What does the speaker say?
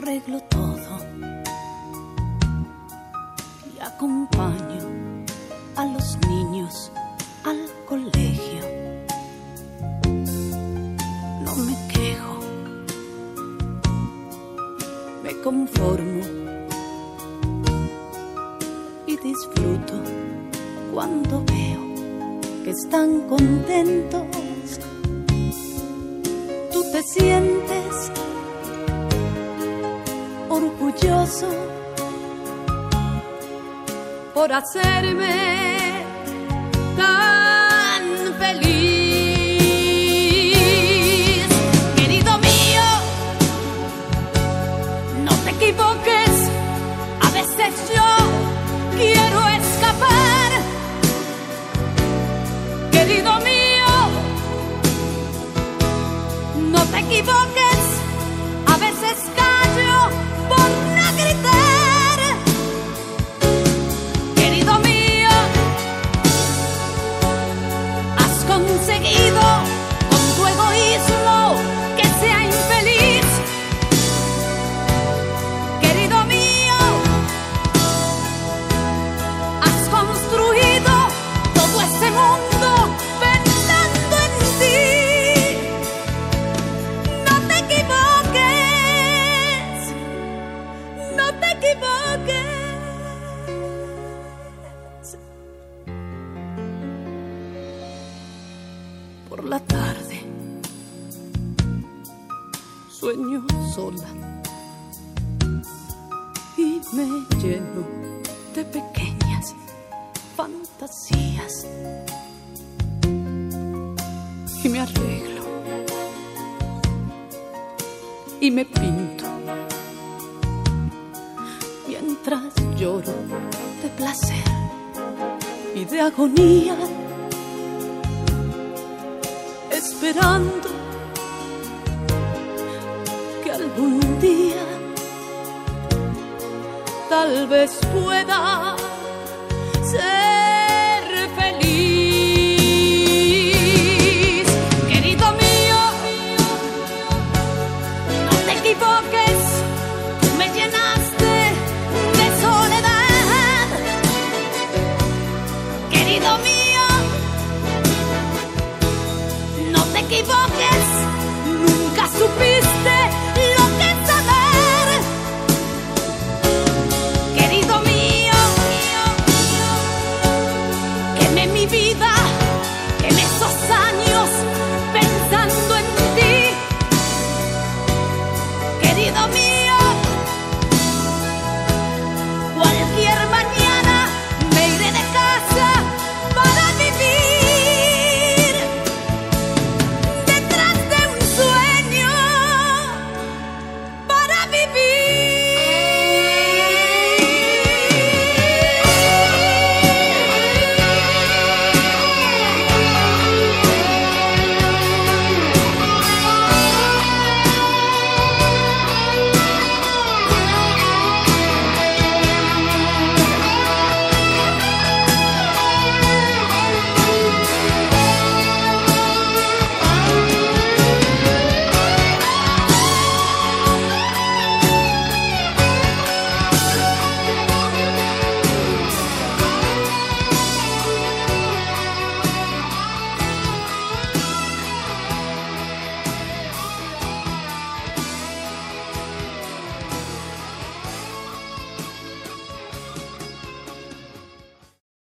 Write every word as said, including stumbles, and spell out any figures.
arreglo todo y acompaño a los niños al colegio. No me quejo, me conformo y disfruto cuando veo que están contentos. Tú te sientes orgulloso por hacerme tan feliz. Querido mío, no te equivoques, a veces yo quiero escapar. Querido mío, no te equivoques, a veces callo por no gritar. Querido mío, has conseguido con tu egoísmo que sea infeliz. Querido mío, has construido todo ese mundo pensando en ti. No te equivoques, no te equivoques. Por la tarde sueño sola y me lleno de pequeñas fantasías y me arreglo y me pinto mientras lloro de placer y de agonía, esperando que algún día tal vez pueda